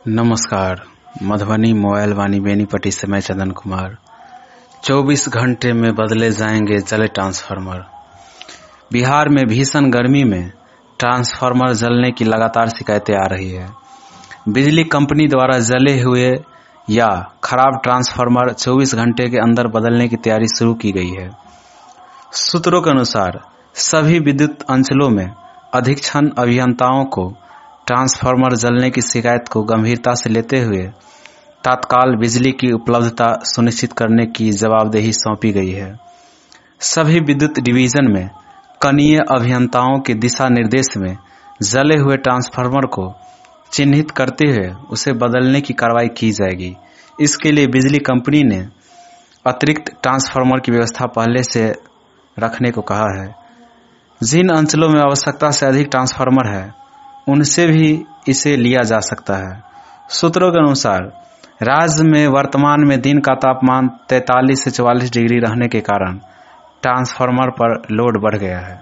नमस्कार। मधुबनी मोबाइल वाणी बेनीपट्टी से मैं चंदन कुमार। 24 घंटे में बदले जाएंगे जले ट्रांसफार्मर। बिहार में भीषण गर्मी में ट्रांसफार्मर जलने की लगातार शिकायतें आ रही है। बिजली कंपनी द्वारा जले हुए या खराब ट्रांसफार्मर 24 घंटे के अंदर बदलने की तैयारी शुरू की गई है। सूत्रों के अनुसार सभी विद्युत अंचलों में अधीक्षण अभियंताओं को ट्रांसफार्मर जलने की शिकायत को गंभीरता से लेते हुए तत्काल बिजली की उपलब्धता सुनिश्चित करने की जवाबदेही सौंपी गई है। सभी विद्युत डिवीजन में कनीय अभियंताओं के दिशा निर्देश में जले हुए ट्रांसफार्मर को चिन्हित करते हुए उसे बदलने की कार्रवाई की जाएगी। इसके लिए बिजली कंपनी ने अतिरिक्त ट्रांसफार्मर की व्यवस्था पहले से रखने को कहा है। जिन अंचलों में आवश्यकता से अधिक ट्रांसफार्मर है उनसे भी इसे लिया जा सकता है। सूत्रों के अनुसार राज्य में वर्तमान में दिन का तापमान 43 से 44 डिग्री रहने के कारण ट्रांसफार्मर पर लोड बढ़ गया है।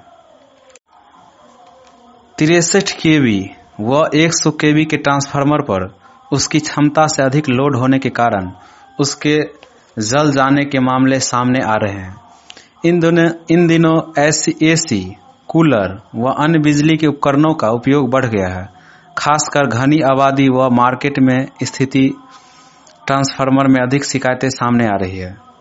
63 केवी व 100 केवी के ट्रांसफार्मर पर उसकी क्षमता से अधिक लोड होने के कारण उसके जल जाने के मामले सामने आ रहे हैं। इन दिनों एसी, कूलर व अन्य बिजली के उपकरणों का उपयोग बढ़ गया है। खासकर घनी आबादी व मार्केट में स्थिति ट्रांसफार्मर में अधिक शिकायतें सामने आ रही है।